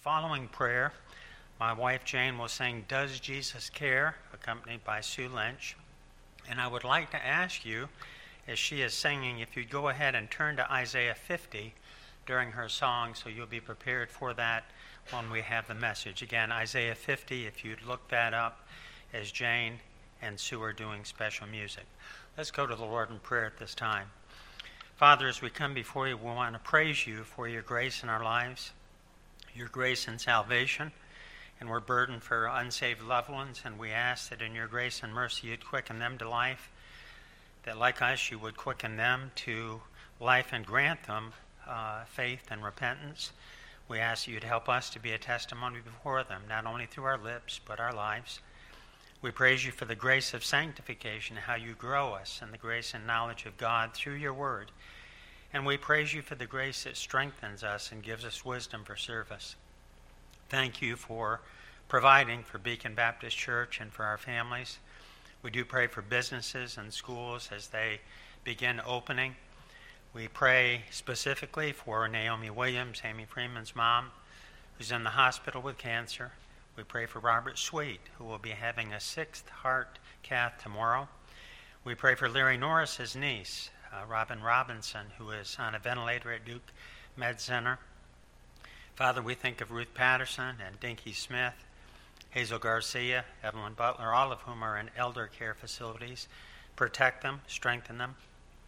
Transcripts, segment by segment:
following prayer, my wife Jane will sing Does Jesus Care, accompanied by Sue Lynch. And I would like to ask you, as she is singing, if you'd go ahead and turn to Isaiah 50 during her song, so you'll be prepared for that when we have the message. Again, Isaiah 50, if you'd look that up as Jane and Sue are doing special music. Let's go to the Lord in prayer at this time. Father, as we come before you, we want to praise you for your grace in our lives, your grace and salvation, and we're burdened for unsaved loved ones, and we ask that in your grace and mercy you'd quicken them to life, that like us you would quicken them to life and grant them faith and repentance. We ask you'd help us to be a testimony before them, not only through our lips, but our lives. We praise you for the grace of sanctification, how you grow us in the grace and knowledge of God through your word. And we praise you for the grace that strengthens us and gives us wisdom for service. Thank you for providing for Beacon Baptist Church and for our families. We do pray for businesses and schools as they begin opening. We pray specifically for Naomi Williams, Amy Freeman's mom, who's in the hospital with cancer. We pray for Robert Sweet, who will be having a 6th heart cath tomorrow. We pray for Larry Norris's niece, Robin Robinson, who is on a ventilator at Duke Med Center. Father, we think of Ruth Patterson and Dinky Smith, Hazel Garcia, Evelyn Butler, all of whom are in elder care facilities. Protect them, strengthen them.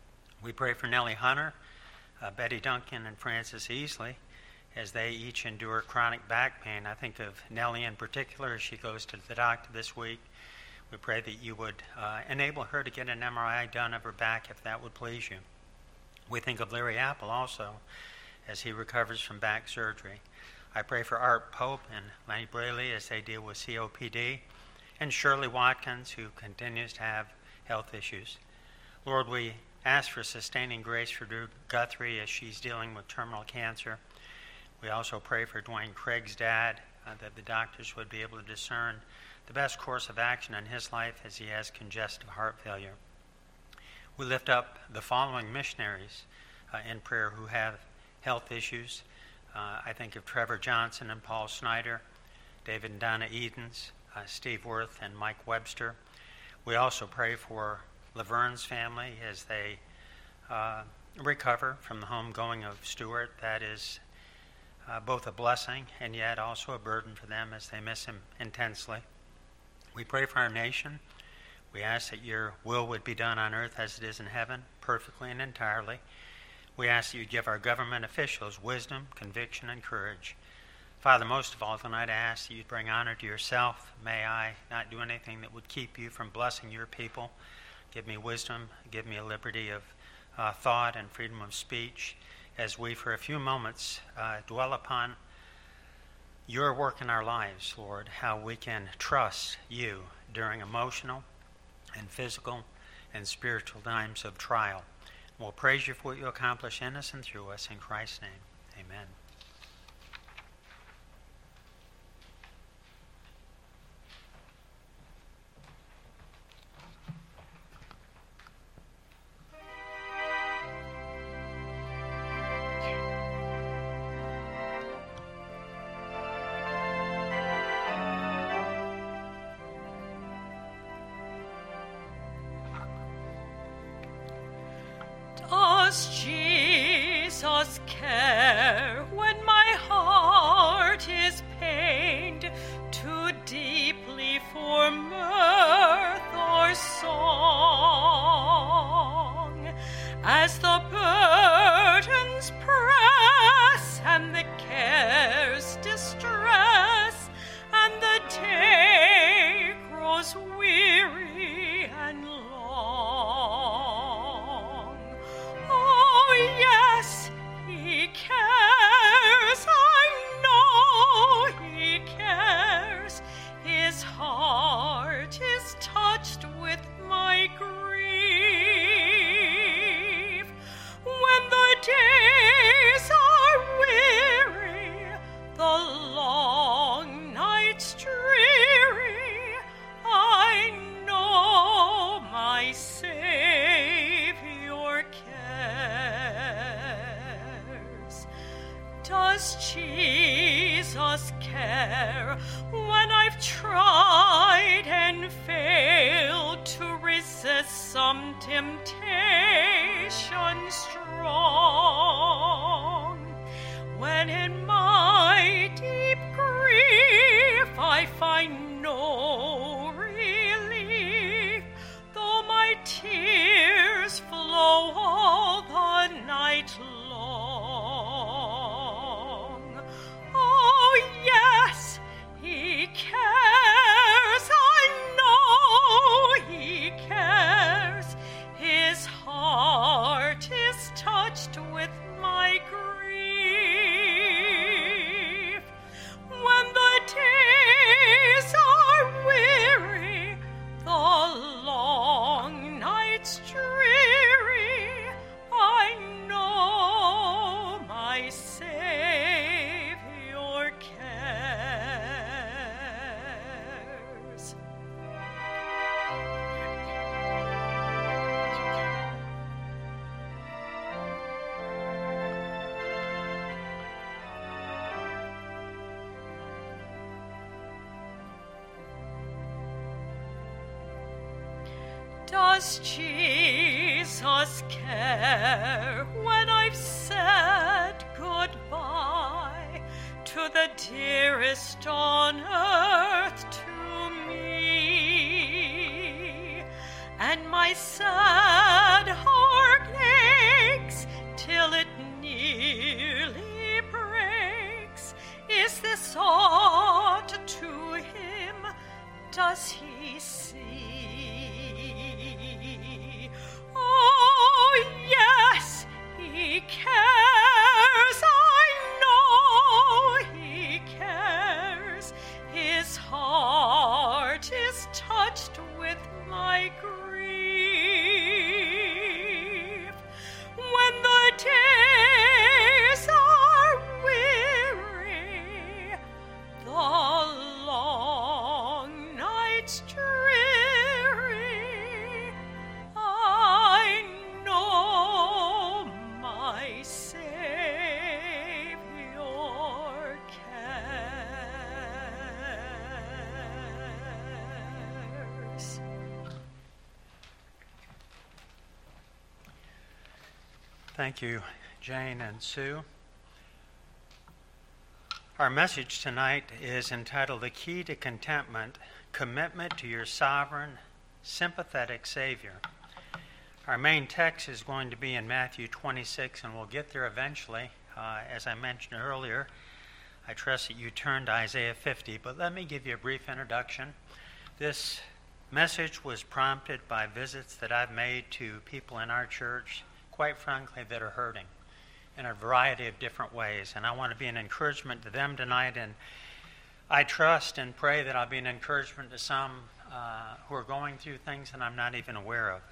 We pray for Nellie Hunter, Betty Duncan, and Frances Easley, as they each endure chronic back pain. I think of Nellie in particular as she goes to the doctor this week. We pray that you would enable her to get an MRI done of her back if that would please you. We think of Larry Apple also as he recovers from back surgery. I pray for Art Pope and Lenny Braley as they deal with COPD, and Shirley Watkins, who continues to have health issues. Lord, we ask for sustaining grace for Drew Guthrie as she's dealing with terminal cancer. We also pray for Dwayne Craig's dad, that the doctors would be able to discern the best course of action in his life as he has congestive heart failure. We lift up the following missionaries in prayer who have health issues. I think of Trevor Johnson and Paul Snyder, David and Donna Edens, Steve Worth and Mike Webster. We also pray for Laverne's family as they recover from the homegoing of Stuart. That is both a blessing and yet also a burden for them as they miss him intensely. We pray for our nation. We ask that your will would be done on earth as it is in heaven, perfectly and entirely. We ask that you give our government officials wisdom, conviction, and courage. Father, most of all tonight I ask that you'd bring honor to yourself. May I not do anything that would keep you from blessing your people. Give me wisdom, give me a liberty of thought and freedom of speech, as we for a few moments dwell upon your work in our lives, Lord, how we can trust you during emotional and physical and spiritual times of trial. We'll praise you for what you accomplish in us and through us. In Christ's name, amen. Does Jesus care when my heart is pained too deeply for mirth or song? As the burdens press and the cares distress, and the day grows weary and long. Oh, yes, he cares. I know he cares. His heart is touched with my grief. When the days are weary, the long nights dreary, I know my Savior cares. Does Jesus when I've tried and failed to resist some temptation strong, when in my deep grief I find no relief, though my tears flow all the night long. Oh yes, he cares, I know he cares. His heart is touched with my grief. When the days are weary, the long nights dreary, I know my Savior cares. Does Jesus care when I've said goodbye to the dearest on earth to me? And my sad heart aches till it nearly breaks. Is this aught to him? Does he see? Oh, yes, he cares, I know he cares. His heart is touched with my grief. When the days are weary, the long nights dreary, I know my Savior cares. Thank you, Jane and Sue. Our message tonight is entitled The Key to Contentment, Commitment to Your Sovereign, Sympathetic Savior. Our main text is going to be in Matthew 26, and we'll get there eventually. As I mentioned earlier, I trust that you turn to Isaiah 50, but let me give you a brief introduction. This message was prompted by visits that I've made to people in our church, quite frankly, that are hurting in a variety of different ways. And I want to be an encouragement to them tonight, and I trust and pray that I'll be an encouragement to some who are going through things that I'm not even aware of.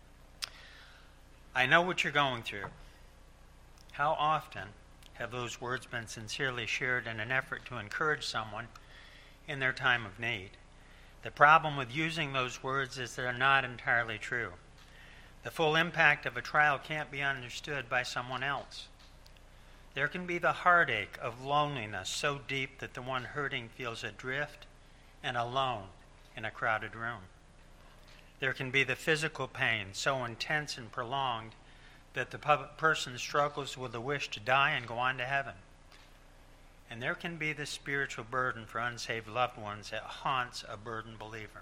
I know what you're going through. How often have those words been sincerely shared in an effort to encourage someone in their time of need? The problem with using those words is they're not entirely true. The full impact of a trial can't be understood by someone else. There can be the heartache of loneliness so deep that the one hurting feels adrift and alone in a crowded room. There can be the physical pain so intense and prolonged that the person struggles with the wish to die and go on to heaven. And there can be the spiritual burden for unsaved loved ones that haunts a burdened believer.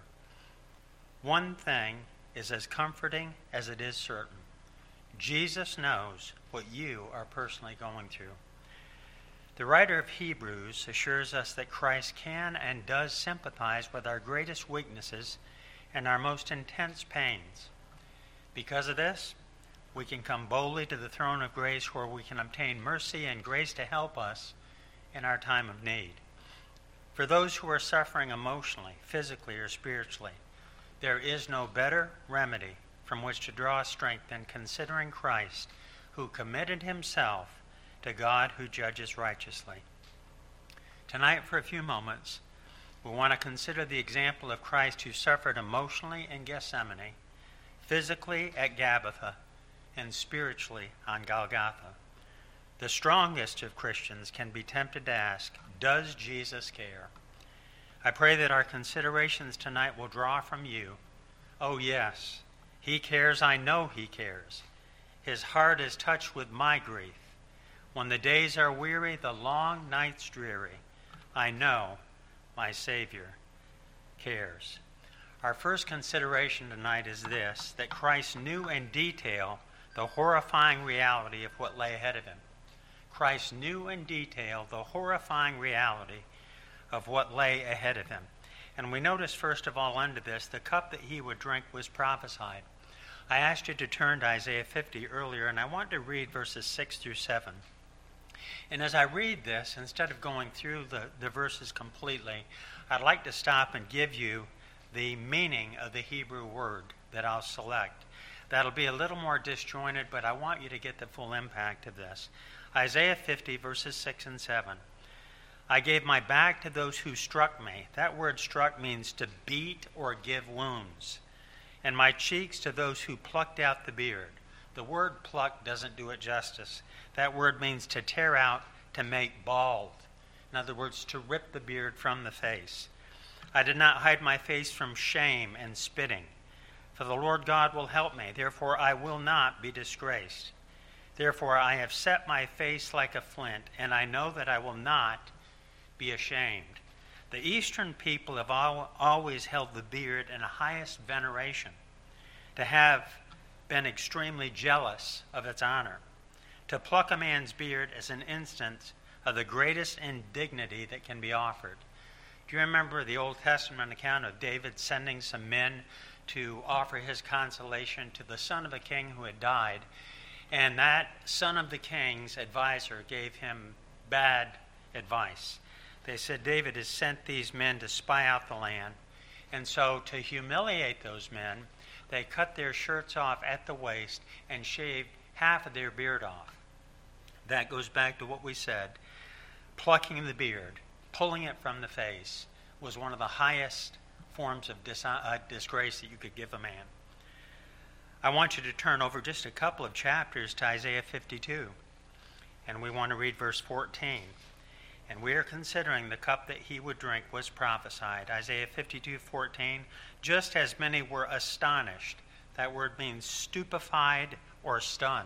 One thing is as comforting as it is certain. Jesus knows what you are personally going through. The writer of Hebrews assures us that Christ can and does sympathize with our greatest weaknesses and our most intense pains. Because of this, we can come boldly to the throne of grace where we can obtain mercy and grace to help us in our time of need. For those who are suffering emotionally, physically, or spiritually, there is no better remedy from which to draw strength than considering Christ, who committed himself to God who judges righteously. Tonight, for a few moments, we want to consider the example of Christ who suffered emotionally in Gethsemane, physically at Gabbatha, and spiritually on Golgotha. The strongest of Christians can be tempted to ask, does Jesus care? I pray that our considerations tonight will draw from you. Oh yes, he cares, I know he cares. His heart is touched with my grief. When the days are weary, the long nights dreary, I know my Savior cares. Our first consideration tonight is this, that Christ knew in detail the horrifying reality of what lay ahead of him. Christ knew in detail the horrifying reality of what lay ahead of him. And we notice, first of all, under this, the cup that he would drink was prophesied. I asked you to turn to Isaiah 50 earlier, and I want to read verses 6 through 7. And as I read this, instead of going through the verses completely, I'd like to stop and give you the meaning of the Hebrew word that I'll select. That'll be a little more disjointed, but I want you to get the full impact of this. Isaiah 50, verses 6 and 7. I gave my back to those who struck me. That word struck means to beat or give wounds. And my cheeks to those who plucked out the beard. The word pluck doesn't do it justice. That word means to tear out, to make bald. In other words, to rip the beard from the face. I did not hide my face from shame and spitting. For the Lord God will help me. Therefore I will not be disgraced. Therefore I have set my face like a flint, and I know that I will not be ashamed. The Eastern people have always held the beard in the highest veneration, to have been extremely jealous of its honor. To pluck a man's beard is an instance of the greatest indignity that can be offered. Do you remember the Old Testament account of David sending some men to offer his consolation to the son of a king who had died? And that son of the king's advisor gave him bad advice. They said, David has sent these men to spy out the land. And so to humiliate those men, they cut their shirts off at the waist and shaved half of their beard off. That goes back to what we said. Plucking the beard, pulling it from the face, was one of the highest forms of disgrace that you could give a man. I want you to turn over just a couple of chapters to Isaiah 52. And we want to read verse 14. And we are considering the cup that he would drink was prophesied. Isaiah 52:14. Just as many were astonished. That word means stupefied or stunned.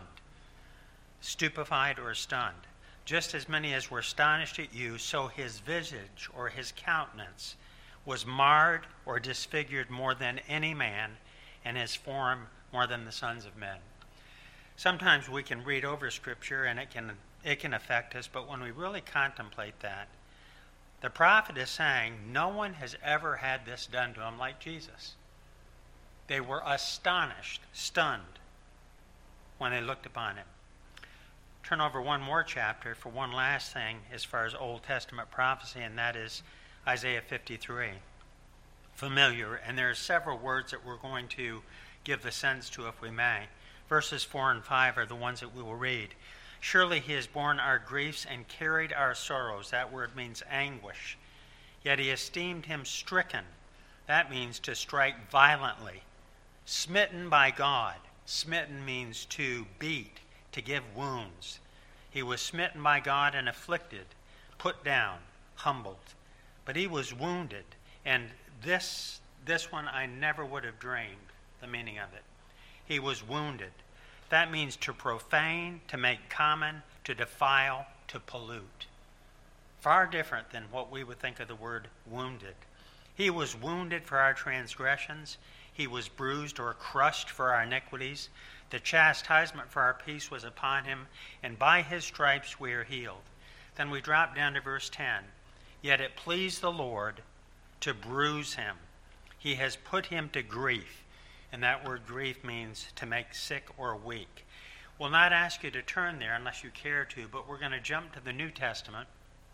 Stupefied or stunned. Just as many as were astonished at you, so his visage or his countenance was marred or disfigured more than any man, and his form more than the sons of men. Sometimes we can read over Scripture and it can affect us, but when we really contemplate that, the prophet is saying no one has ever had this done to him like Jesus. They were astonished, stunned, when they looked upon him. Turn over one more chapter for one last thing as far as Old Testament prophecy, and that is Isaiah 53. Familiar, and there are several words that we're going to give the sense to if we may. Verses 4 and 5 are the ones that we will read. Surely he has borne our griefs and carried our sorrows. That word means anguish. Yet he esteemed him stricken. That means to strike violently. Smitten by God. Smitten means to beat, to give wounds. He was smitten by God and afflicted, put down, humbled. But he was wounded. And this one I never would have dreamed the meaning of it. He was wounded. That means to profane, to make common, to defile, to pollute. Far different than what we would think of the word wounded. He was wounded for our transgressions. He was bruised or crushed for our iniquities. The chastisement for our peace was upon him, and by his stripes we are healed. Then we drop down to verse 10. Yet it pleased the Lord to bruise him. He has put him to grief. And that word grief means to make sick or weak. We'll not ask you to turn there unless you care to, but we're going to jump to the New Testament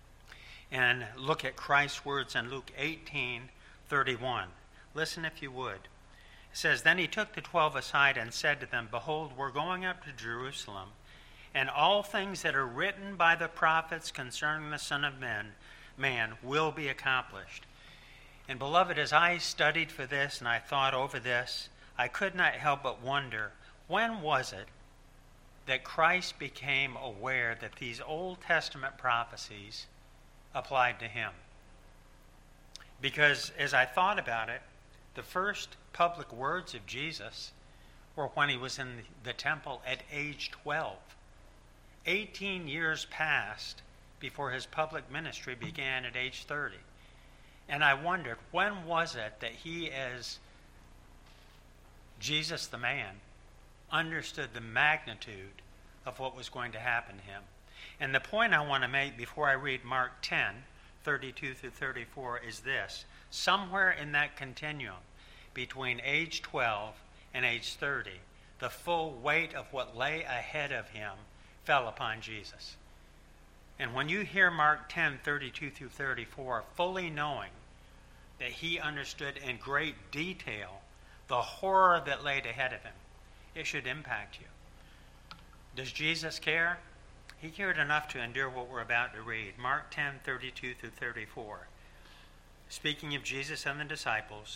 and look at Christ's words in Luke 18:31. Listen if you would. It says, Then he took the 12 aside and said to them, Behold, we're going up to Jerusalem, and all things that are written by the prophets concerning the Son of Man will be accomplished. And beloved, as I studied for this and I thought over this, I could not help but wonder, when was it that Christ became aware that these Old Testament prophecies applied to him? Because as I thought about it, the first public words of Jesus were when he was in the temple at age 12. 18 years passed before his public ministry began at age 30. And I wondered, when was it that he, as Jesus the man, understood the magnitude of what was going to happen to him? And the point I want to make before I read Mark 10, 32 through 34 is this. Somewhere in that continuum between age 12 and age 30, the full weight of what lay ahead of him fell upon Jesus. And when you hear Mark 10, 32 through 34, fully knowing that he understood in great detail the horror that laid ahead of him, it should impact you. Does Jesus care? He cared enough to endure what we're about to read. Mark 10, 32 through 34. Speaking of Jesus and the disciples,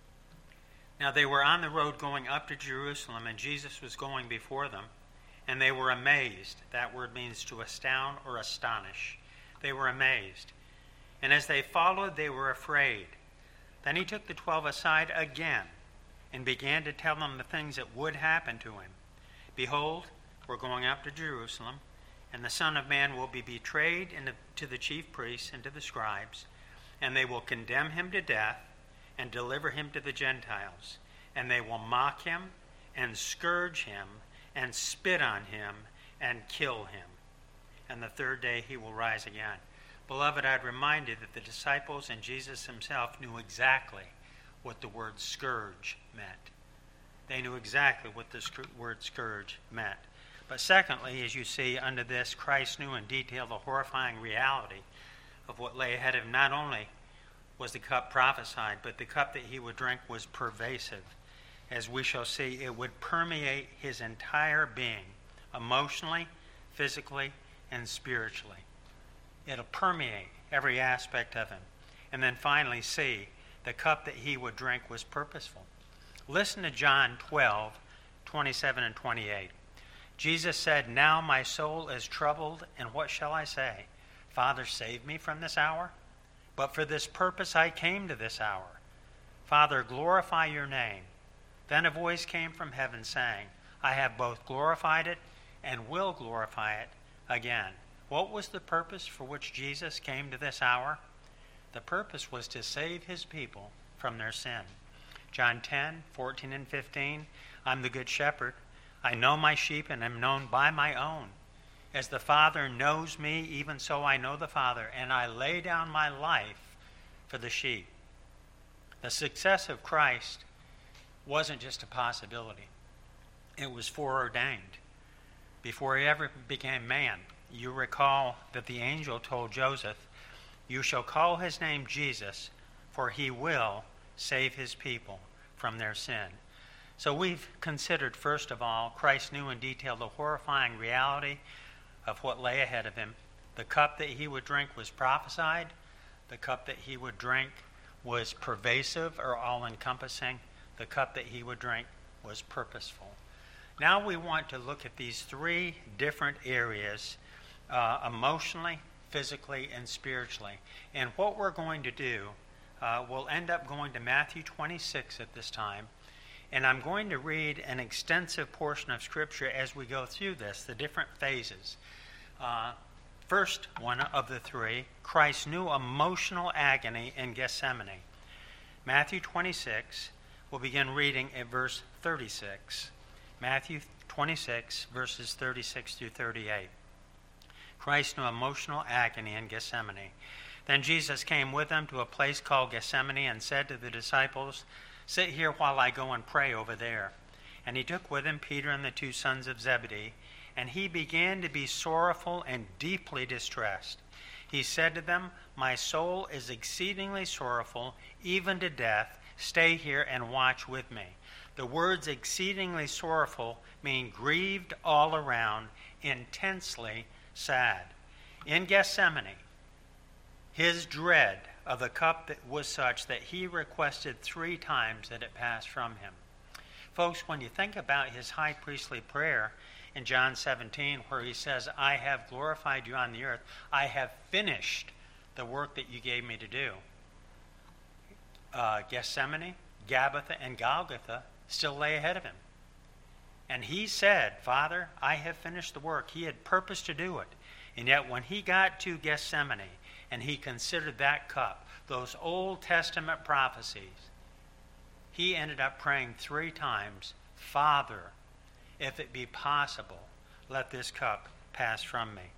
now they were on the road going up to Jerusalem, and Jesus was going before them, and they were amazed. That word means to astound or astonish. They were amazed. And as they followed, they were afraid. Then he took the 12 aside again and began to tell them the things that would happen to him. Behold, we're going up to Jerusalem, and the Son of Man will be betrayed to the chief priests and to the scribes, and they will condemn him to death and deliver him to the Gentiles. And they will mock him and scourge him and spit on him and kill him. And the third day he will rise again. Beloved, I'd remind you that the disciples and Jesus himself knew exactly what the word scourge meant. They knew exactly what the word scourge meant. But secondly, as you see under this, Christ knew in detail the horrifying reality of what lay ahead of him. Not only was the cup prophesied, but the cup that he would drink was pervasive. As we shall see, it would permeate his entire being, emotionally, physically, and spiritually. It'll permeate every aspect of him. And then finally, see, the cup that he would drink was purposeful. Listen to John 12, 27 and 28. Jesus said, "Now my soul is troubled, and what shall I say? Father, save me from this hour? But for this purpose I came to this hour. Father, glorify your name." Then a voice came from heaven saying, "I have both glorified it and will glorify it again." What was the purpose for which Jesus came to this hour? The purpose was to save his people from their sin. John 10, 14 and 15, "I'm the good shepherd. I know my sheep and am known by my own. As the Father knows me, even so I know the Father, and I lay down my life for the sheep." The success of Christ wasn't just a possibility. It was foreordained. Before he ever became man, you recall that the angel told Joseph, "You shall call his name Jesus, for he will save his people from their sin." So we've considered, first of all, Christ knew in detail the horrifying reality of what lay ahead of him. The cup that he would drink was prophesied. The cup that he would drink was pervasive or all-encompassing. The cup that he would drink was purposeful. Now we want to look at these three different areas, emotionally, physically, and spiritually. And what we're going to do, we'll end up going to Matthew 26 at this time. And I'm going to read an extensive portion of Scripture as we go through this, the different phases. First one of the three, Christ knew emotional agony in Gethsemane. Matthew 26, we'll begin reading at verse 36. Matthew 26, verses 36 through 38. Christ knew emotional agony in Gethsemane. Then Jesus came with them to a place called Gethsemane and said to the disciples, "Sit here while I go and pray over there." And he took with him Peter and the two sons of Zebedee, and he began to be sorrowful and deeply distressed. He said to them, "My soul is exceedingly sorrowful, even to death. Stay here and watch with me." The words exceedingly sorrowful mean grieved all around, intensely sad. In Gethsemane, his dread of the cup that was such that he requested 3 times that it pass from him. Folks, when you think about his high priestly prayer in John 17, where he says, "I have glorified you on the earth. I have finished the work that you gave me to do." Gethsemane, Gabbatha, and Golgotha still lay ahead of him. And he said, Father, I have finished the work. He had purposed to do it. And yet when he got to Gethsemane and he considered that cup, those Old Testament prophecies, he ended up praying 3 times, Father, if it be possible, let this cup pass from me.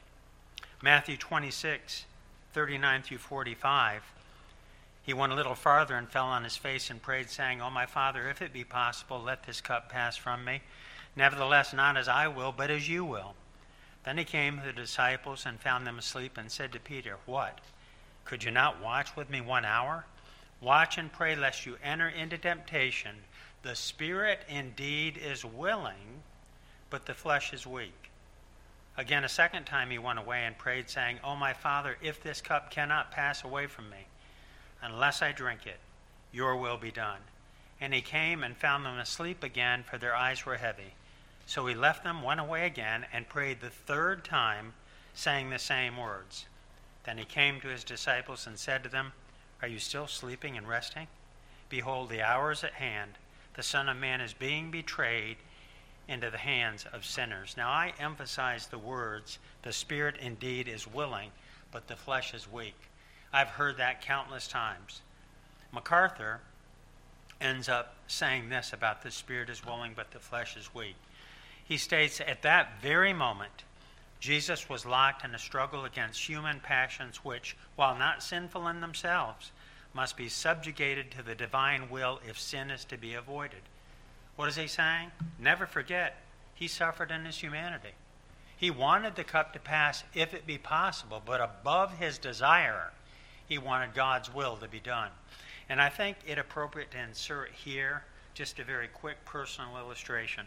Matthew 26, 39 through 45, he went a little farther and fell on his face and prayed, saying, O my Father, if it be possible, let this cup pass from me. Nevertheless, not as I will, but as you will. Then he came to the disciples and found them asleep and said to Peter, What? Could you not watch with me 1 hour? Watch and pray lest you enter into temptation. The spirit indeed is willing, but the flesh is weak. Again, a second time he went away and prayed, saying, O my Father, if this cup cannot pass away from me, unless I drink it, your will be done. And he came and found them asleep again, for their eyes were heavy. So he left them, went away again, and prayed the 3rd time, saying the same words. Then he came to his disciples and said to them, Are you still sleeping and resting? Behold, the hour is at hand. The Son of Man is being betrayed into the hands of sinners. Now I emphasize the words, the spirit indeed is willing, but the flesh is weak. I've heard that countless times. MacArthur ends up saying this about the spirit is willing, but the flesh is weak. He states, at that very moment, Jesus was locked in a struggle against human passions which, while not sinful in themselves, must be subjugated to the divine will if sin is to be avoided. What is he saying? Never forget, he suffered in his humanity. He wanted the cup to pass if it be possible, but above his desire, he wanted God's will to be done. And I think it appropriate to insert here just a very quick personal illustration.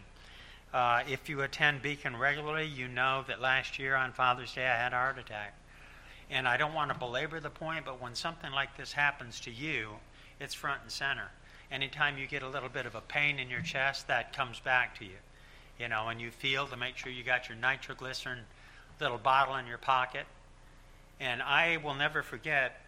If you attend Beacon regularly, you know that last year on Father's Day I had a heart attack. And I don't want to belabor the point, but when something like this happens to you, it's front and center. Anytime you get a little bit of a pain in your chest, that comes back to you. You know, and you feel to make sure you got your nitroglycerin little bottle in your pocket. And I will never forget,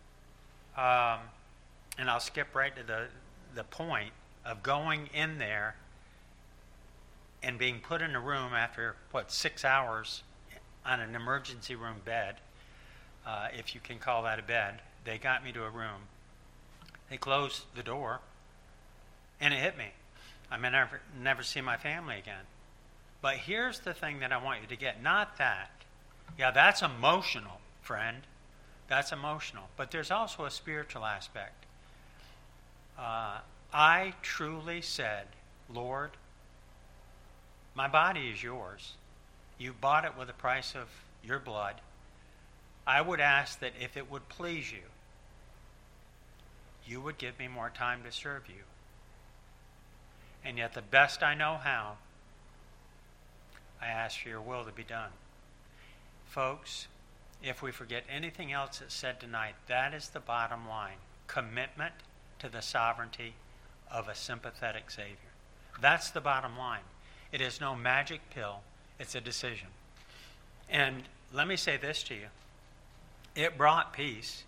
and I'll skip right to the point of going in there and being put in a room after, 6 hours on an emergency room bed, if you can call that a bed. They got me to a room. They closed the door, and it hit me. I may never see my family again. But here's the thing that I want you to get. Not that. Yeah, that's emotional, friend. That's emotional. But there's also a spiritual aspect. I truly said, Lord, my body is yours. You bought it with the price of your blood. I would ask that if it would please you, you would give me more time to serve you. And yet the best I know how, I ask for your will to be done. Folks, if we forget anything else that's said tonight, that is the bottom line. Commitment to the sovereignty of a sympathetic Savior. That's the bottom line. It is no magic pill. It's a decision. And let me say this to you. It brought peace.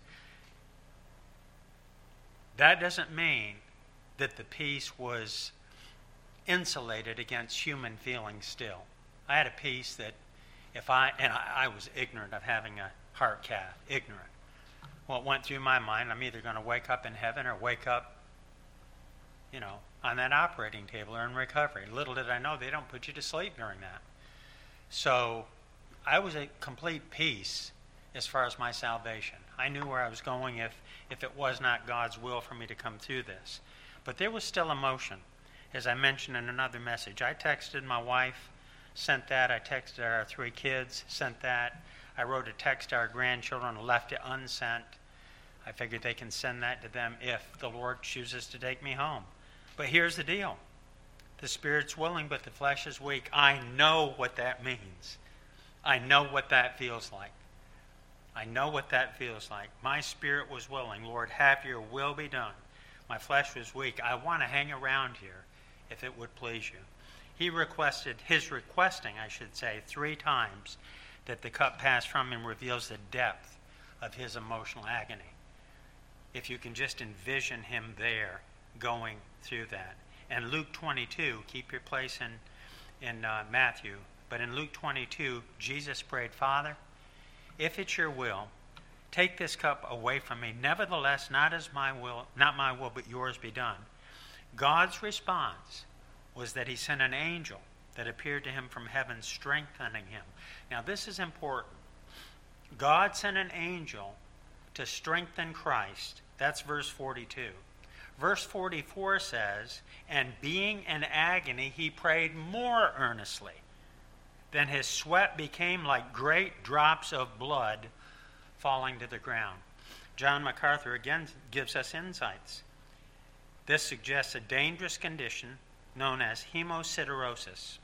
That doesn't mean that the peace was insulated against human feelings still. I had a peace that I was ignorant of having a heart cath, ignorant. What went through my mind, I'm either going to wake up in heaven or wake up, on that operating table or in recovery. Little did I know they don't put you to sleep during that. So I was at complete peace as far as my salvation. I knew where I was going if it was not God's will for me to come through this. But there was still emotion. As I mentioned in another message, I texted my wife, sent that. I texted our 3 kids, sent that. I wrote a text to our grandchildren, left it unsent. I figured they can send that to them if the Lord chooses to take me home. But here's the deal. The spirit's willing, but the flesh is weak. I know what that means. I know what that feels like. I know what that feels like. My spirit was willing. Lord, have your will be done. My flesh was weak. I want to hang around here if it would please you. His requesting, 3 times that the cup pass from him reveals the depth of his emotional agony. if you can just envision him there going through that. And Luke 22, keep your place in Matthew, but in Luke 22, Jesus prayed, Father, if it's your will, take this cup away from me. Nevertheless, not my will, but yours be done. God's response was that he sent an angel that appeared to him from heaven, strengthening him. Now, this is important. God sent an angel to strengthen Christ. That's verse 42. Verse 44 says, and being in agony, he prayed more earnestly. Then his sweat became like great drops of blood falling to the ground. John MacArthur again gives us insights. This suggests a dangerous condition known as hemosiderosis.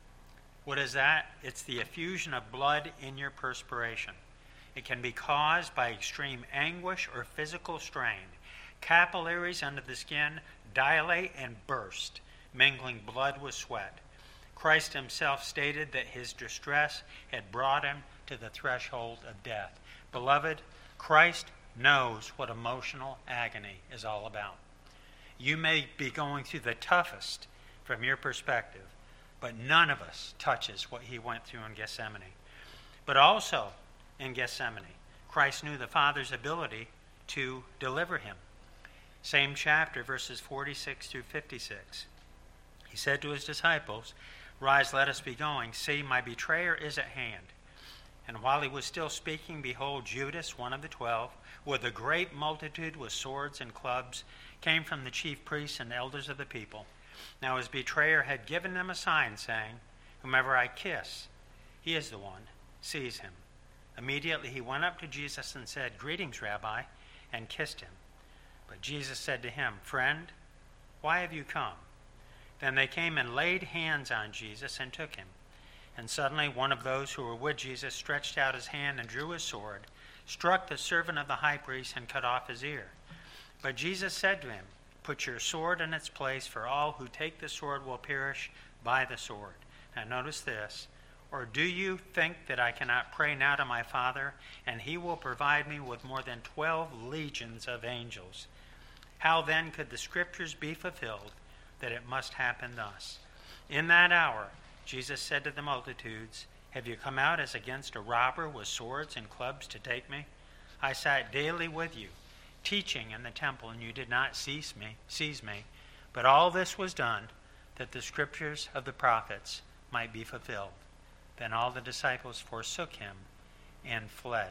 What is that? It's the effusion of blood in your perspiration. It can be caused by extreme anguish or physical strain. Capillaries under the skin dilate and burst, mingling blood with sweat. Christ himself stated that his distress had brought him to the threshold of death. Beloved, Christ knows what emotional agony is all about. You may be going through the toughest from your perspective, but none of us touches what he went through in Gethsemane. But also in Gethsemane, Christ knew the Father's ability to deliver him. Same chapter, verses 46 through 56. He said to his disciples, Rise, let us be going. See, my betrayer is at hand. And while he was still speaking, behold, Judas, one of the 12, with a great multitude with swords and clubs, came from the chief priests and elders of the people. Now his betrayer had given them a sign, saying, Whomever I kiss, he is the one. Seize him. Immediately he went up to Jesus and said, Greetings, Rabbi, and kissed him. But Jesus said to him, Friend, why have you come? Then they came and laid hands on Jesus and took him. And suddenly one of those who were with Jesus stretched out his hand and drew his sword, struck the servant of the high priest, and cut off his ear. But Jesus said to him, Put your sword in its place, for all who take the sword will perish by the sword. Now notice this. Or do you think that I cannot pray now to my Father, and he will provide me with more than 12 legions of angels? How then could the scriptures be fulfilled that it must happen thus? In that hour, Jesus said to the multitudes, Have you come out as against a robber with swords and clubs to take me? I sat daily with you, teaching in the temple, and you did not seize me. But all this was done that the scriptures of the prophets might be fulfilled. Then all the disciples forsook him and fled.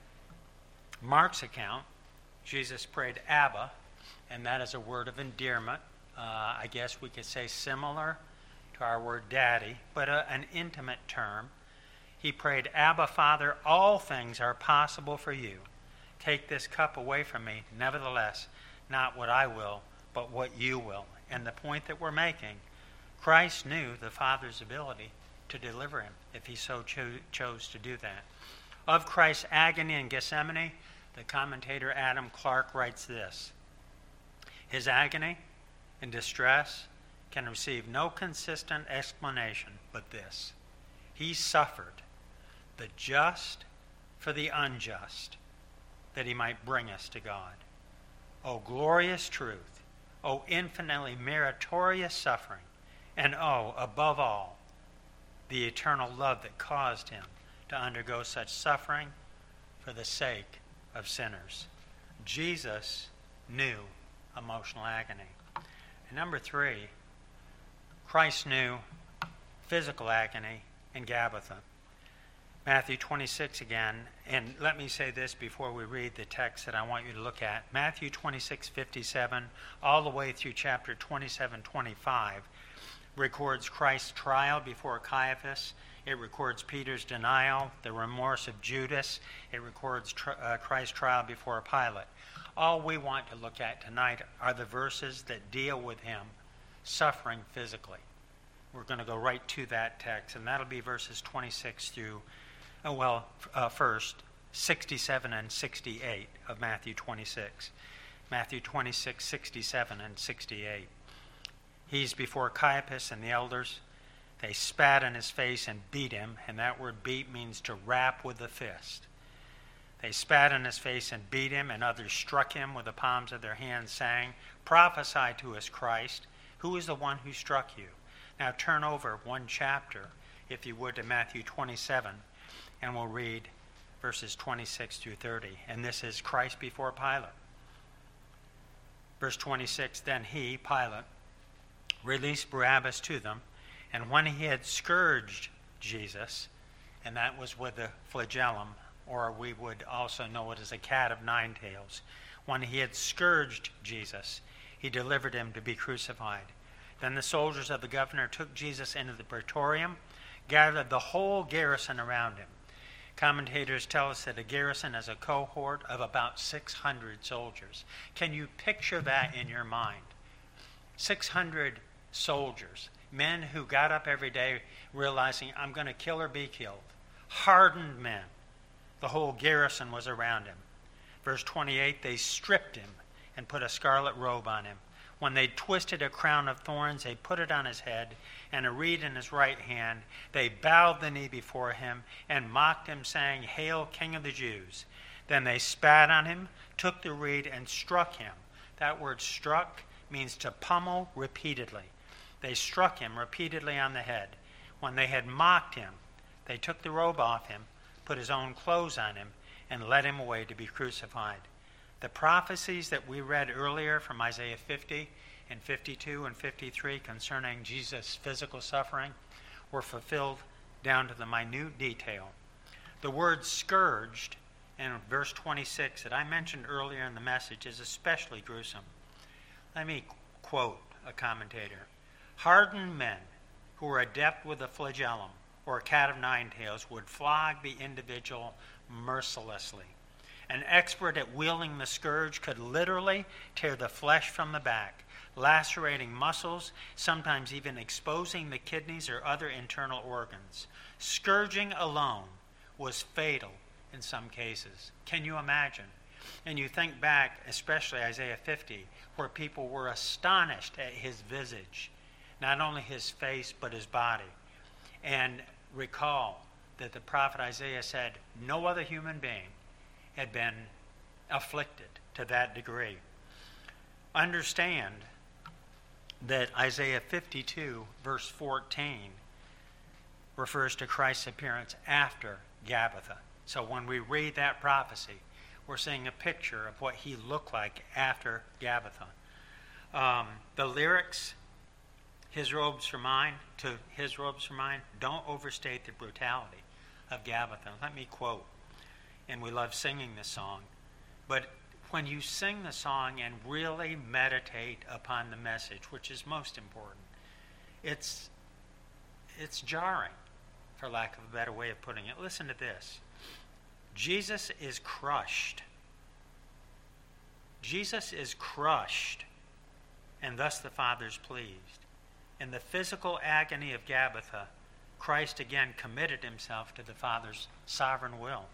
Mark's account, Jesus prayed Abba, and that is a word of endearment. I guess we could say similar to our word daddy, but an intimate term. He prayed, Abba, Father, all things are possible for you. Take this cup away from me. Nevertheless, not what I will, but what you will. And the point that we're making, Christ knew the Father's ability to deliver him if he so chose to do that. Of Christ's agony in Gethsemane, the commentator Adam Clarke writes this: His agony and distress can receive no consistent explanation but this: he suffered the just for the unjust, that he might bring us to God. O glorious truth! O infinitely meritorious suffering! And oh, above all, the eternal love that caused him to undergo such suffering for the sake of sinners. Jesus knew emotional agony. And number 3, Christ knew physical agony in Gabbatha. Matthew 26 again, and let me say this before we read the text that I want you to look at. Matthew 26:57 all the way through chapter 27:25 records Christ's trial before Caiaphas. It records Peter's denial, the remorse of Judas. It records Christ's trial before Pilate. All we want to look at tonight are the verses that deal with him suffering physically. We're going to go right to that text, and that'll be verses 26 through, first, 67 and 68 of Matthew 26. Matthew 26, 67 and 68. He's before Caiaphas and the elders. They spat in his face and beat him, and that word beat means to rap with the fist. They spat in his face and beat him, and others struck him with the palms of their hands, saying, "Prophesy to us, Christ. Who is the one who struck you?" Now turn over one chapter, if you would, to Matthew 27, and we'll read verses 26 through 30. And this is Christ before Pilate. Verse 26, then he, Pilate, released Barabbas to them, and when he had scourged Jesus, and that was with the flagellum, or we would also know it as a cat of nine tails, when he had scourged Jesus, he delivered him to be crucified. Then the soldiers of the governor took Jesus into the praetorium, gathered the whole garrison around him. Commentators tell us that a garrison is a cohort of about 600 soldiers. Can you picture that in your mind? 600 soldiers, men who got up every day realizing, I'm going to kill or be killed. Hardened men. The whole garrison was around him. Verse 28, they stripped him and put a scarlet robe on him. When they twisted a crown of thorns, they put it on his head, and a reed in his right hand. They bowed the knee before him and mocked him, saying, "Hail, King of the Jews." Then they spat on him, took the reed, and struck him. That word struck means to pummel repeatedly. They struck him repeatedly on the head. When they had mocked him, they took the robe off him, put his own clothes on him, and led him away to be crucified. The prophecies that we read earlier from Isaiah 50 and 52 and 53 concerning Jesus' physical suffering were fulfilled down to the minute detail. The word scourged in verse 26 that I mentioned earlier in the message is especially gruesome. Let me quote a commentator. Hardened men who were adept with a flagellum or a cat of nine tails would flog the individual mercilessly. An expert at wielding the scourge could literally tear the flesh from the back, lacerating muscles, sometimes even exposing the kidneys or other internal organs. Scourging alone was fatal in some cases. Can you imagine? And you think back, especially Isaiah 50, where people were astonished at his visage, not only his face, but his body. And recall that the prophet Isaiah said no other human being had been afflicted to that degree. Understand that Isaiah 52, verse 14, refers to Christ's appearance after Gabbatha. So when we read that prophecy, we're seeing a picture of what he looked like after Gabbatha. The lyrics, his robes for mine, to his robes for mine, don't overstate the brutality of Gabbatha. Let me quote. And we love singing this song. But when you sing the song and really meditate upon the message, which is most important, it's jarring, for lack of a better way of putting it. Listen to this. Jesus is crushed. Jesus is crushed, and thus the Father's pleased. In the physical agony of Gabbatha, Christ again committed himself to the Father's sovereign will.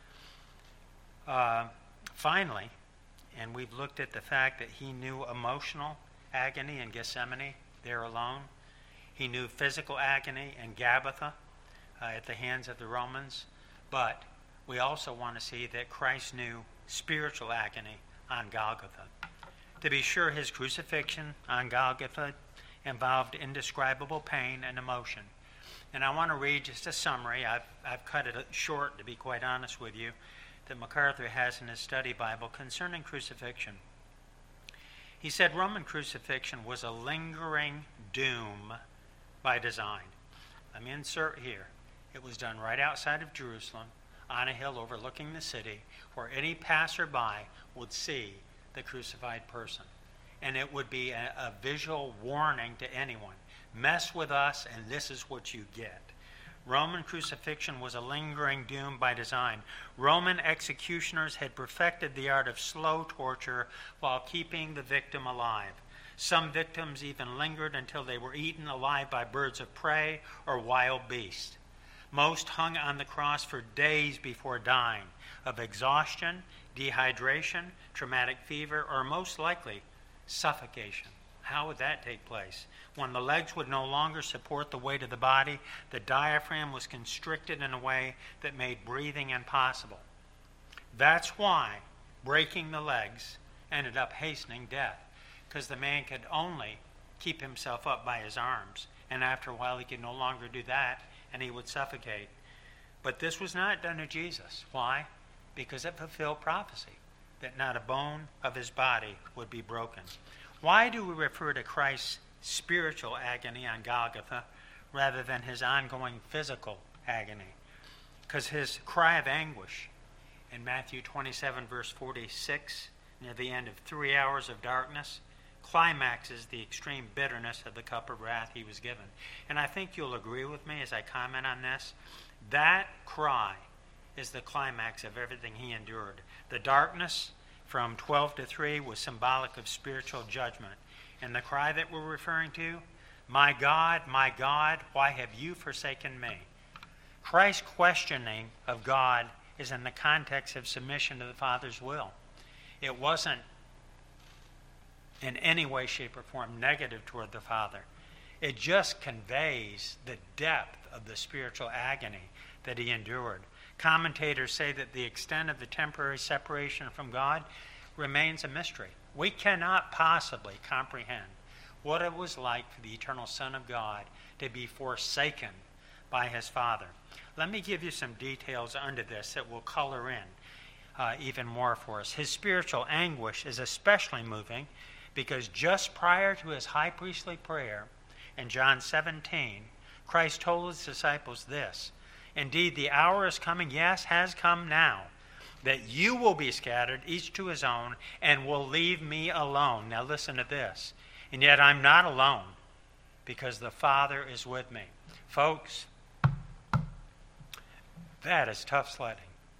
Finally, and we've looked at the fact that he knew emotional agony in Gethsemane, there alone. He knew physical agony in Gabbatha at the hands of the Romans. But we also want to see that Christ knew spiritual agony on Golgotha. To be sure, his crucifixion on Golgotha involved indescribable pain and emotion. And I want to read just a summary. I've cut it short, to be quite honest with you, that MacArthur has in his study Bible concerning crucifixion. He said Roman crucifixion was a lingering doom by design. Let me insert here. It was done right outside of Jerusalem, on a hill overlooking the city, where any passerby would see the crucified person. And it would be a visual warning to anyone. Mess with us, and this is what you get. Roman crucifixion was a lingering doom by design. Roman executioners had perfected the art of slow torture while keeping the victim alive. Some victims even lingered until they were eaten alive by birds of prey or wild beasts. Most hung on the cross for days before dying of exhaustion, dehydration, traumatic fever, or most likely suffocation. How would that take place? When the legs would no longer support the weight of the body, the diaphragm was constricted in a way that made breathing impossible. That's why breaking the legs ended up hastening death, because the man could only keep himself up by his arms, and after a while he could no longer do that, and he would suffocate. But this was not done to Jesus. Why? Because it fulfilled prophecy, that not a bone of his body would be broken. Why do we refer to Christ's spiritual agony on Golgotha rather than his ongoing physical agony? Because his cry of anguish in Matthew 27, verse 46, near the end of 3 hours of darkness, climaxes the extreme bitterness of the cup of wrath he was given. And I think you'll agree with me as I comment on this. That cry is the climax of everything he endured. The darkness from 12 to 3 was symbolic of spiritual judgment. And the cry that we're referring to, my God, why have you forsaken me? Christ's questioning of God is in the context of submission to the Father's will. It wasn't in any way, shape, or form negative toward the Father. It just conveys the depth of the spiritual agony that he endured. Commentators say that the extent of the temporary separation from God remains a mystery. We cannot possibly comprehend what it was like for the eternal Son of God to be forsaken by his Father. Let me give you some details under this that will color in even more for us. His spiritual anguish is especially moving because just prior to his high priestly prayer in John 17, Christ told his disciples this, indeed, the hour is coming, yes, has come now, that you will be scattered, each to his own, and will leave me alone. Now listen to this. And yet I'm not alone, because the Father is with me. Folks, that is tough sledding.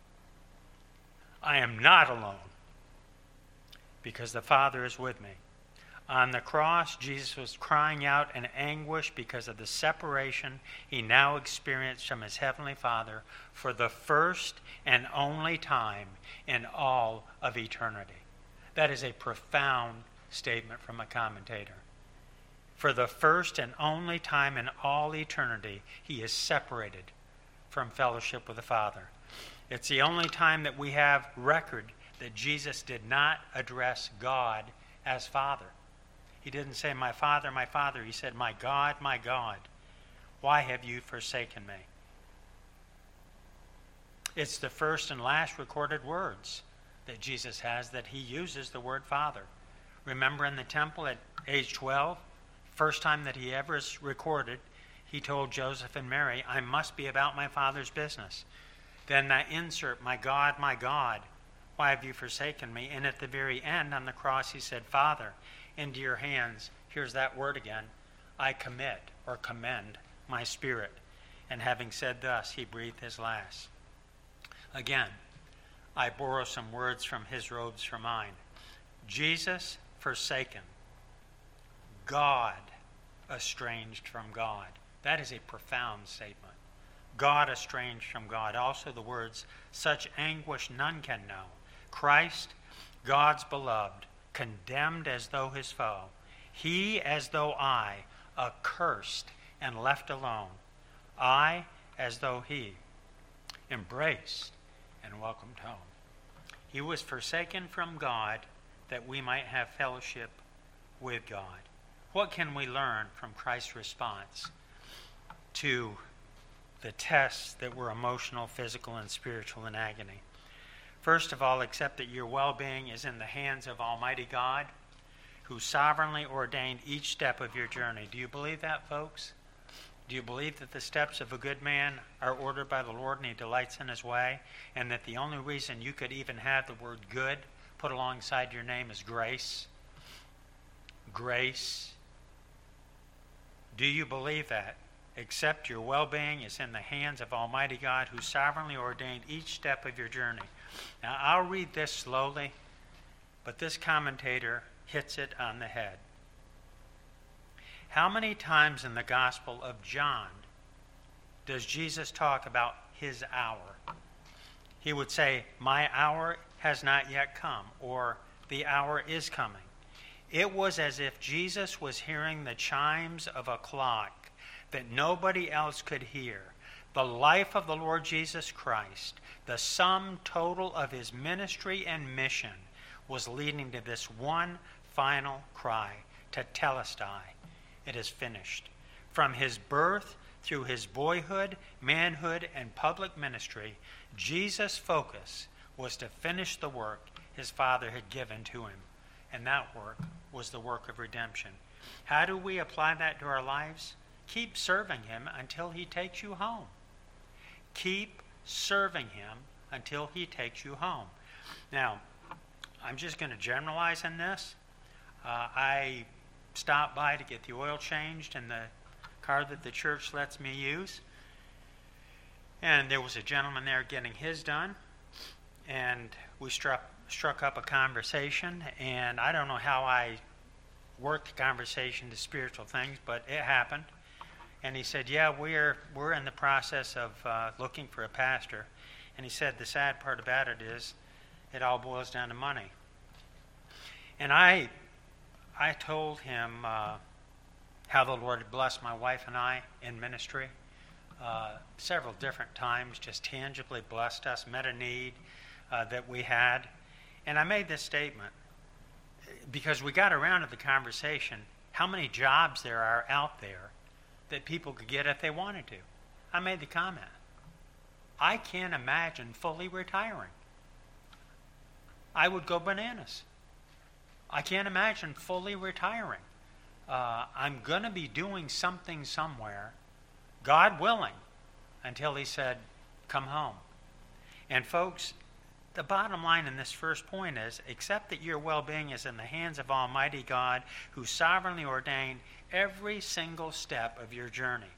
I am not alone, because the Father is with me. On the cross, Jesus was crying out in anguish because of the separation he now experienced from his heavenly Father for the first and only time in all of eternity. That is a profound statement from a commentator. For the first and only time in all eternity, he is separated from fellowship with the Father. It's the only time that we have record that Jesus did not address God as Father. He didn't say, my Father, my Father. He said, my God, why have you forsaken me? It's the first and last recorded words that Jesus has that he uses the word Father. Remember in the temple at age 12, first time that he ever is recorded, he told Joseph and Mary, I must be about my Father's business. Then that insert, my God, why have you forsaken me? And at the very end on the cross he said, Father, into your hands, here's that word again, I commit or commend my spirit. And having said thus, he breathed his last. Again, I borrow some words from his robes for mine. Jesus forsaken, God estranged from God. That is a profound statement. God estranged from God. Also the words, such anguish none can know. Christ, God's beloved, condemned as though his foe. He as though I, accursed and left alone. I as though he, embraced and welcomed home. He was forsaken from God that we might have fellowship with God. What can we learn from Christ's response to the tests that were emotional, physical, and spiritual in agony? First of all, accept that your well-being is in the hands of Almighty God, who sovereignly ordained each step of your journey. Do you believe that, folks? Do you believe that the steps of a good man are ordered by the Lord and he delights in his way, and that the only reason you could even have the word good put alongside your name is grace? Grace. Do you believe that? Accept your well-being is in the hands of Almighty God, who sovereignly ordained each step of your journey. Now, I'll read this slowly, but this commentator hits it on the head. How many times in the Gospel of John does Jesus talk about his hour? He would say, my hour has not yet come, or the hour is coming. It was as if Jesus was hearing the chimes of a clock that nobody else could hear, The life of the Lord Jesus Christ, the sum total of his ministry and mission, was leading to this one final cry, tetelestai. It is finished. From his birth through his boyhood, manhood, and public ministry, Jesus' focus was to finish the work his Father had given to him. And that work was the work of redemption. How do we apply that to our lives? Keep serving him until he takes you home. Keep serving him until he takes you home. Now, I'm just going to generalize in this. I stopped by to get the oil changed in the car that the church lets me use. And there was a gentleman there getting his done. And we struck up a conversation. And I don't know how I worked the conversation to spiritual things, but it happened. And he said, yeah, we're in the process of looking for a pastor. And he said, the sad part about it is it all boils down to money. And I told him how the Lord had blessed my wife and I in ministry. Several different times, just tangibly blessed us, met a need that we had. And I made this statement because we got around to the conversation, how many jobs there are out there that people could get if they wanted to. I made the comment, I can't imagine fully retiring. I would go bananas. I can't imagine fully retiring. I'm going to be doing something somewhere, God willing, until he said, come home. And folks, the bottom line in this first point is, accept that your well-being is in the hands of Almighty God, who sovereignly ordained every single step of your journey.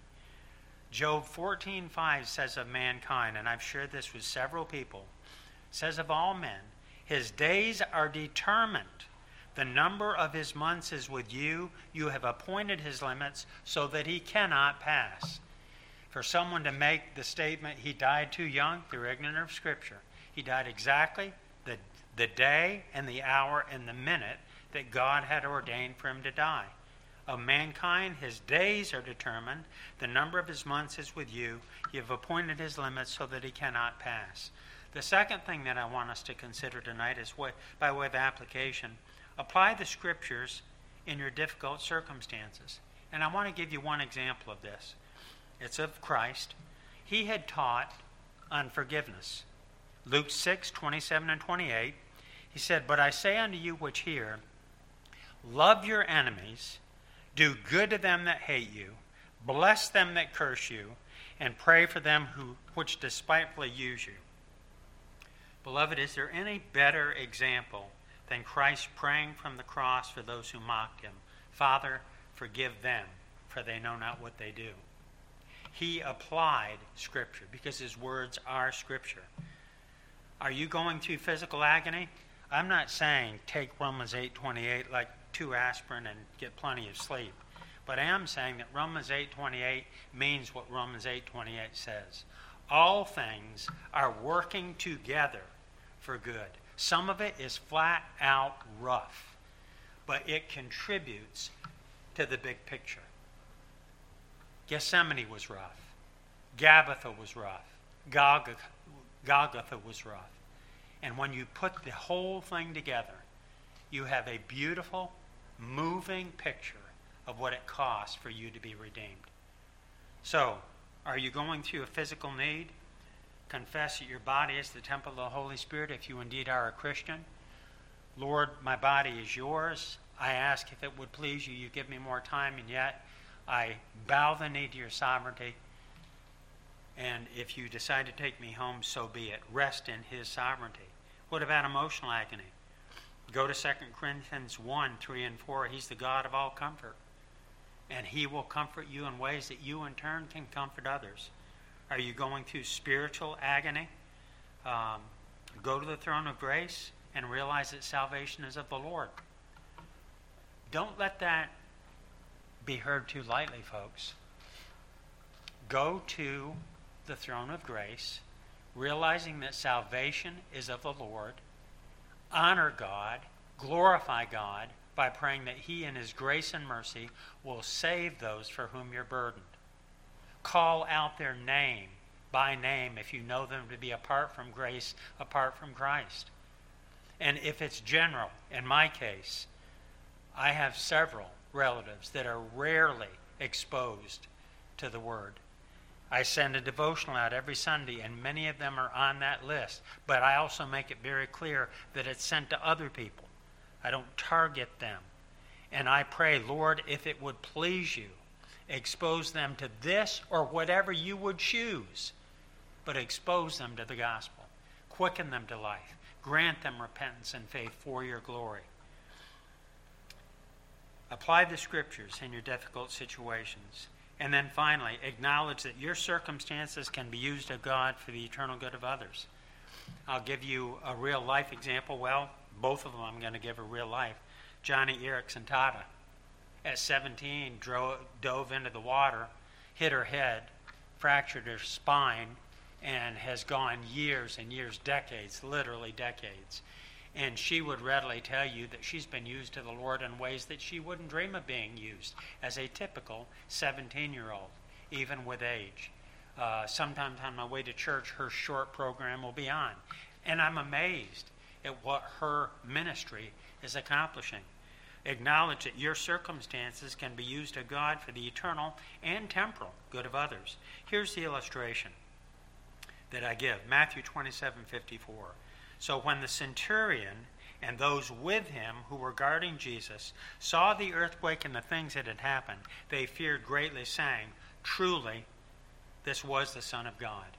Job 14:5 says of mankind, and I've shared this with several people, says of all men, his days are determined. The number of his months is with you. You have appointed his limits so that he cannot pass. For someone to make the statement, he died too young, they're ignorant of Scripture. He died exactly the day and the hour and the minute that God had ordained for him to die. Of mankind, his days are determined. The number of his months is with you. You have appointed his limits so that he cannot pass. The second thing that I want us to consider tonight is, by way of application, apply the Scriptures in your difficult circumstances. And I want to give you one example of this. It's of Christ. He had taught unforgiveness. Luke 6:27 and 28, he said, but I say unto you which hear, love your enemies, do good to them that hate you, bless them that curse you, and pray for them which despitefully use you. Beloved, is there any better example than Christ praying from the cross for those who mocked him? Father, forgive them, for they know not what they do. He applied Scripture because his words are Scripture. Are you going through physical agony? I'm not saying take Romans 8:28 like 2 aspirin and get plenty of sleep. But I am saying that Romans 8:28 means what Romans 8:28 says. All things are working together for good. Some of it is flat out rough, but it contributes to the big picture. Gethsemane was rough. Gabbatha was rough. Golgotha was rough. And when you put the whole thing together, you have a beautiful, moving picture of what it costs for you to be redeemed. So, are you going through a physical need? Confess that your body is the temple of the Holy Spirit if you indeed are a Christian. Lord, my body is yours. I ask if it would please you, you give me more time, and yet I bow the knee to your sovereignty. And if you decide to take me home, so be it. Rest in his sovereignty. What about emotional agony? Go to 2 Corinthians 1:3 and 4. He's the God of all comfort. And he will comfort you in ways that you in turn can comfort others. Are you going through spiritual agony? Go to the throne of grace and realize that salvation is of the Lord. Don't let that be heard too lightly, folks. Go to the throne of grace, realizing that salvation is of the Lord. Honor God, glorify God by praying that he in his grace and mercy will save those for whom you're burdened. Call out their name by name if you know them to be apart from grace, apart from Christ. And if it's general, in my case, I have several relatives that are rarely exposed to the Word. I send a devotional out every Sunday, and many of them are on that list. But I also make it very clear that it's sent to other people. I don't target them. And I pray, Lord, if it would please you, expose them to this or whatever you would choose, but expose them to the gospel. Quicken them to life. Grant them repentance and faith for your glory. Apply the scriptures in your difficult situations. And then finally, acknowledge that your circumstances can be used of God for the eternal good of others. I'll give you a real life example. Well, both of them I'm going to give a real life. Johnny Erickson Tata, at 17, dove into the water, hit her head, fractured her spine, and has gone years and years, decades, literally decades. And she would readily tell you that she's been used to the Lord in ways that she wouldn't dream of being used as a typical 17-year-old, even with age. Sometimes on my way to church, her short program will be on. And I'm amazed at what her ministry is accomplishing. Acknowledge that your circumstances can be used of God for the eternal and temporal good of others. Here's the illustration that I give. Matthew 27:54. So when the centurion and those with him who were guarding Jesus saw the earthquake and the things that had happened, they feared greatly, saying, truly, this was the Son of God.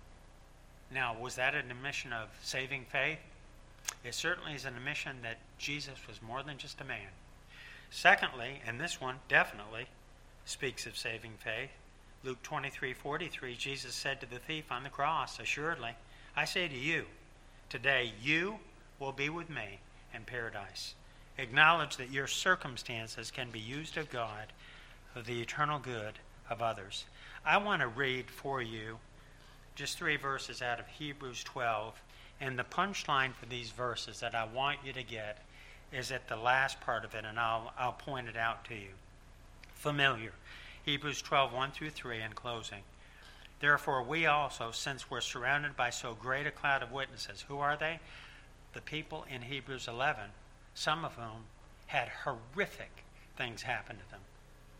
Now, was that an admission of saving faith? It certainly is an admission that Jesus was more than just a man. Secondly, and this one definitely speaks of saving faith, Luke 23:43, Jesus said to the thief on the cross, assuredly, I say to you, today you will be with me in paradise. Acknowledge that your circumstances can be used of God for the eternal good of others. I want to read for you just 3 verses out of Hebrews 12. And the punchline for these verses that I want you to get is at the last part of it, and I'll point it out to you. Familiar. Hebrews 12:1-3 in closing. Therefore we also, since we're surrounded by so great a cloud of witnesses, who are they? The people in Hebrews 11, some of whom had horrific things happen to them.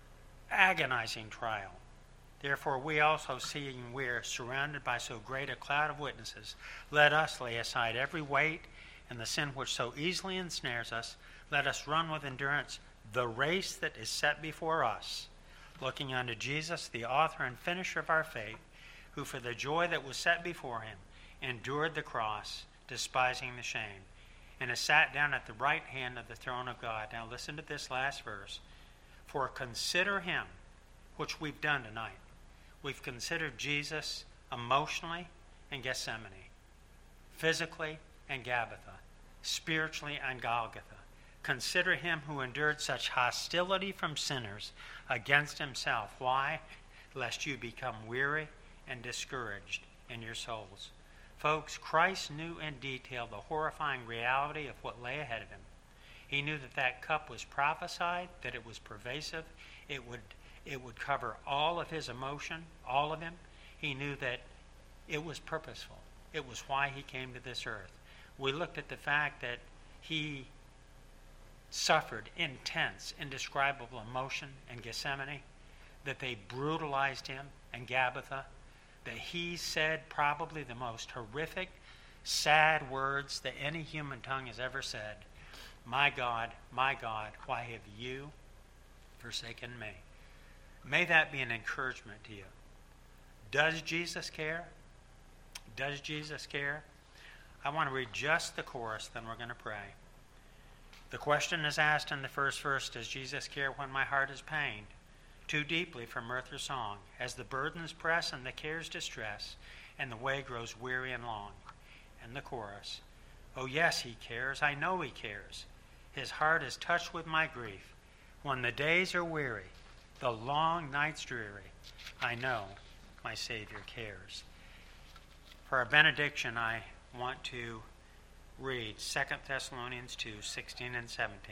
Agonizing trial. Therefore we also, seeing we're surrounded by so great a cloud of witnesses, let us lay aside every weight and the sin which so easily ensnares us. Let us run with endurance the race that is set before us, looking unto Jesus, the author and finisher of our faith, who for the joy that was set before him endured the cross, despising the shame, and has sat down at the right hand of the throne of God. Now listen to this last verse. For consider him, which we've done tonight. We've considered Jesus emotionally in Gethsemane, physically in Gabbatha, spiritually on Golgotha. Consider him who endured such hostility from sinners against himself. Why? Lest you become weary and discouraged in your souls. Folks, Christ knew in detail the horrifying reality of what lay ahead of him. He knew that that cup was prophesied, that it was pervasive, it would cover all of his emotion, all of him. He knew that it was purposeful. It was why he came to this earth. We looked at the fact that he suffered intense, indescribable emotion in Gethsemane, that they brutalized him in Gabbatha, that he said probably the most horrific, sad words that any human tongue has ever said. My God, why have you forsaken me? May that be an encouragement to you. Does Jesus care? Does Jesus care? I want to read just the chorus, then we're going to pray. The question is asked in the first verse, does Jesus care when my heart is pained too deeply for mirth or song, as the burdens press and the cares distress, and the way grows weary and long? And the chorus, oh yes, he cares, I know he cares. His heart is touched with my grief. When the days are weary, the long nights dreary, I know my Savior cares. For our benediction, I want to read 2 Thessalonians 2:16 and 17.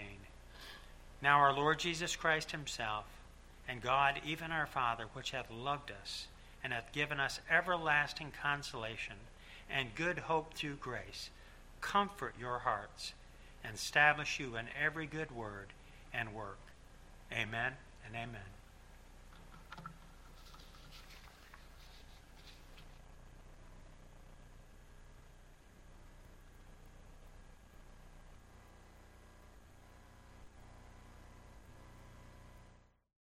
Now our Lord Jesus Christ himself, and God, even our Father, which hath loved us, and hath given us everlasting consolation and good hope through grace, comfort your hearts and establish you in every good word and work. Amen and amen.